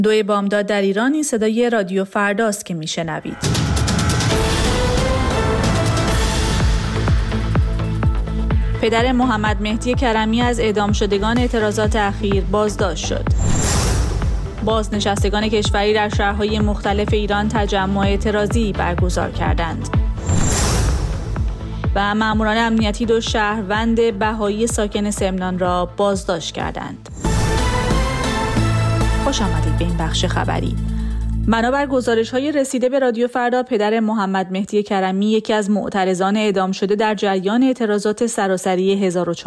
2 بامداد در ایران، این صدای رادیو فرداست که میشنوید. پدر محمد مهدی کرمی از اعدام شدگان اعتراضات اخیر بازداشت شد. بازنشستگان کشوری در شهرهای مختلف ایران تجمع اعتراضی برگزار کردند. و ماموران امنیتی 2 شهروند بهایی ساکن سمنان را بازداشت کردند. خوش آمدید به این بخش خبری. بنابر گزارش‌های رسیده به رادیو فردا، پدر محمد مهدی کرمی، یکی از معترضان اعدام شده در جریان اعتراضات سراسری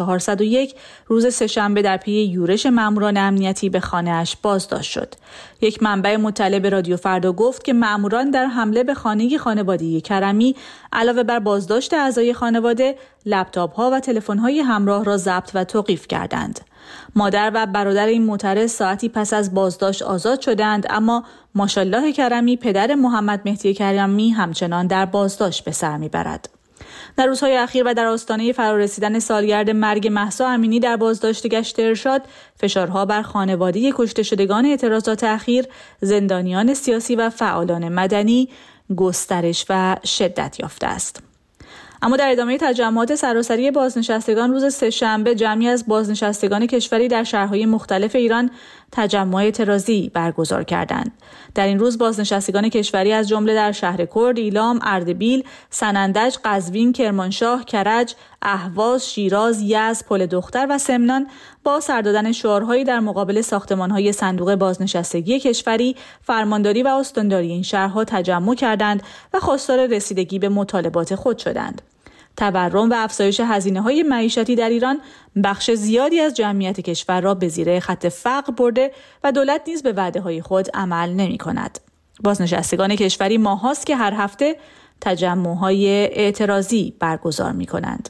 1401 روز سه‌شنبه در پی یورش ماموران امنیتی به خانه‌اش بازداشت شد. یک منبع مطلع به رادیو فردا گفت که ماموران در حمله به خانه خانواده کرمی علاوه بر بازداشت اعضای خانواده، لپتاپ‌ها و تلفن‌های همراه را ضبط و توقیف کردند. مادر و برادر این معترض ساعتی پس از بازداشت آزاد شدند، اما ماشاءالله کرمی، پدر محمد مهدی کرمی، همچنان در بازداشت به سر میبرد. در روزهای اخیر و در آستانه فرارسیدن سالگرد مرگ مهسا امینی در بازداشت گشت ارشاد، فشارها بر خانواده کشته شدگان اعتراضات اخیر، زندانیان سیاسی و فعالان مدنی گسترش و شدت یافته است. اما در ادامه تجمعات سراسری بازنشستگان روز سه‌شنبه، جمعی از بازنشستگان کشوری در شهرهای مختلف ایران تجمع اعتراضی برگزار کردند. در این روز بازنشستگان کشوری از جمله در شهر کرد، ایلام، اردبیل، سنندج، قزوین، کرمانشاه، کرج، اهواز، شیراز، یزد، پل دختر و سمنان با سر دادن شعارهایی در مقابل ساختمان‌های صندوق بازنشستگی کشوری، فرمانداری و استانداری این شهرها تجمع کردند و خواستار رسیدگی به مطالبات خود شدند. تورم و افزایش هزینه‌های معیشتی در ایران بخش زیادی از جمعیت کشور را به زیر خط فقر برده و دولت نیز به وعده‌های خود عمل نمی‌کند. بازنشستگان کشوری ماهاست که هر هفته تجمع‌های اعتراضی برگزار می‌کنند.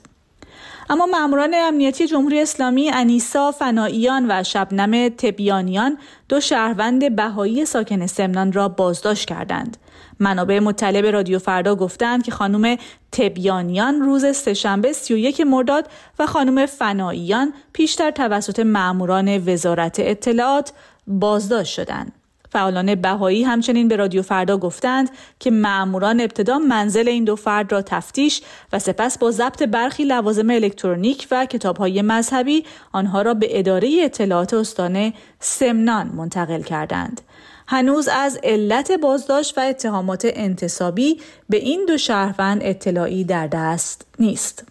اما ماموران امنیتی جمهوری اسلامی انیسا فناییان و شبنم تبیانیان 2 شهروند بهایی ساکن سمنان را بازداشت کردند. منابع مطلع به رادیو فردا گفتند که خانم تبیانیان روز سه‌شنبه 31 مرداد و خانم فناییان پیشتر توسط ماموران وزارت اطلاعات بازداشت شدند. فعالان بهایی همچنین به رادیو فردا گفتند که ماموران ابتدا منزل این 2 فرد را تفتیش و سپس با ضبط برخی لوازم الکترونیک و کتاب‌های مذهبی آنها را به اداره اطلاعات استان سمنان منتقل کردند. هنوز از علت بازداشت و اتهامات انتصابی به این 2 شهروند اطلاعی در دست نیست.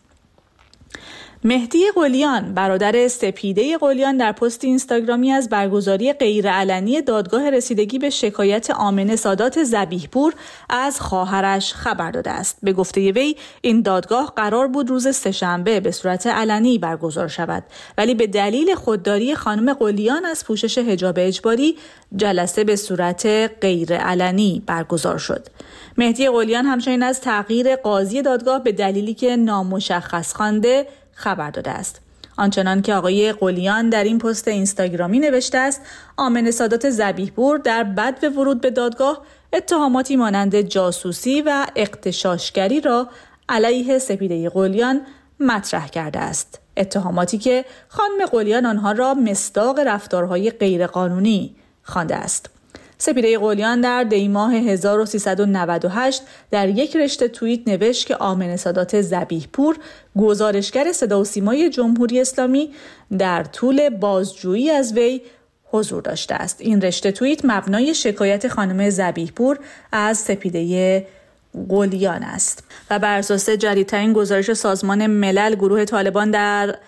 مهدی قلیان، برادر سپیده قلیان، در پست اینستاگرامی از برگزاری غیرعلنی دادگاه رسیدگی به شکایت آمنه سادات ذبیح‌پور از خواهرش خبر داده است. به گفته وی این دادگاه قرار بود روز سه‌شنبه به صورت علنی برگزار شود، ولی به دلیل خودداری خانم قلیان از پوشش حجاب اجباری جلسه به صورت غیرعلنی برگزار شد. مهدی قلیان همچنین از تغییر قاضی دادگاه به دلیلی که نامشخص خوانده خبر داده است. آنچنان که آقای قلیان در این پست اینستاگرامی نوشته است، آمنه سادات ذبیح‌پور در بدو ورود به دادگاه اتهاماتی مانند جاسوسی و اغتشاشگری را علیه سپیده قلیان مطرح کرده است. اتهاماتی که خانم قلیان آنها را مصداق رفتارهای غیرقانونی خوانده است. سپیده قلیان در دی‌ماه 1398 در یک رشته توییت نوشت که آمنه سادات ذبیح‌پور، گزارشگر صدا و سیمای جمهوری اسلامی، در طول بازجویی از وی حضور داشته است. این رشته توییت مبنای شکایت خانم ذبیح‌پور از سپیده قلیان است و بر اساس جدیدترین گزارش سازمان ملل، گروه طالبان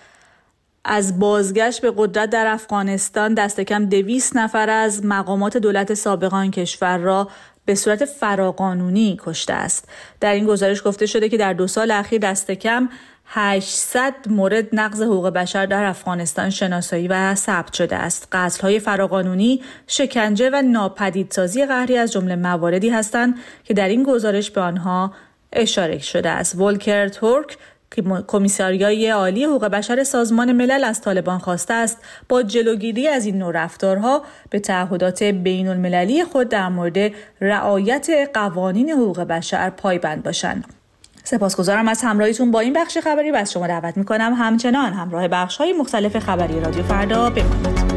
از بازگشت به قدرت در افغانستان دست کم 200 نفر از مقامات دولت سابقان کشور را به صورت فراقانونی کشته است. در این گزارش گفته شده که در 2 سال اخیر دست کم 800 مورد نقض حقوق بشر در افغانستان شناسایی و ثبت شده است. قتل‌های فراقانونی، شکنجه و ناپدیدسازی قهری از جمله مواردی هستند که در این گزارش به آنها اشاره شده است. ولکر تورک، کمیساریای عالی حقوق بشر سازمان ملل، از طالبان خواسته است با جلوگیری از این نوع رفتارها به تعهدات بین المللی خود در مورد رعایت قوانین حقوق بشر پایبند باشند. سپاسگزارم از همراهیتون با این بخش خبری و از شما دعوت می‌کنم همچنان همراه بخش‌های مختلف خبری رادیو فردا بمانید.